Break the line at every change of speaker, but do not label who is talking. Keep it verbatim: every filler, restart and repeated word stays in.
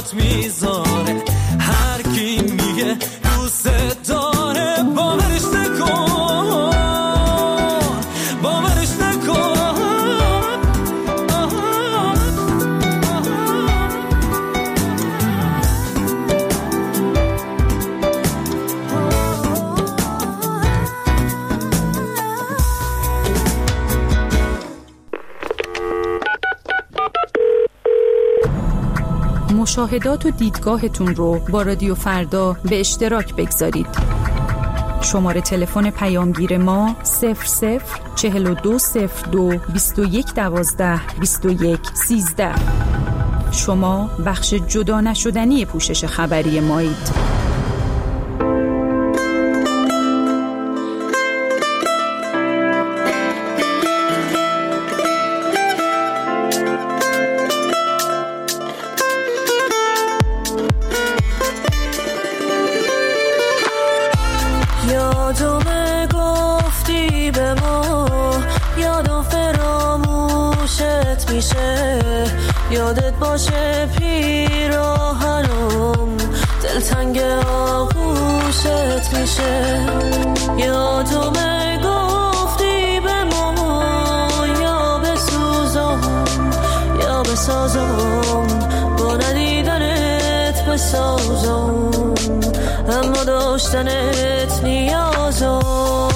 برات میذاره. هر کی میگه دوست داره باورش نکن، باورش نکن.
مشاهدات و دیدگاهتون رو با رادیو فردا به اشتراک بگذارید. شماره تلفن پیامگیر ما صفر صفر چهل و دو صفر دو بیست و یک دوازده بیست و یک سیزده. شما بخش جدا نشدنی پوشش خبری مایید.
یادم گفتی به ما، یادم فراموشت میشه، یادت باشه پیراهنم دلتنگ آغوشت میشه. یادم گفتی به ما یا بسوزم یا بسازم، با ندیدنت بسازم، اما داشتنت نیازم.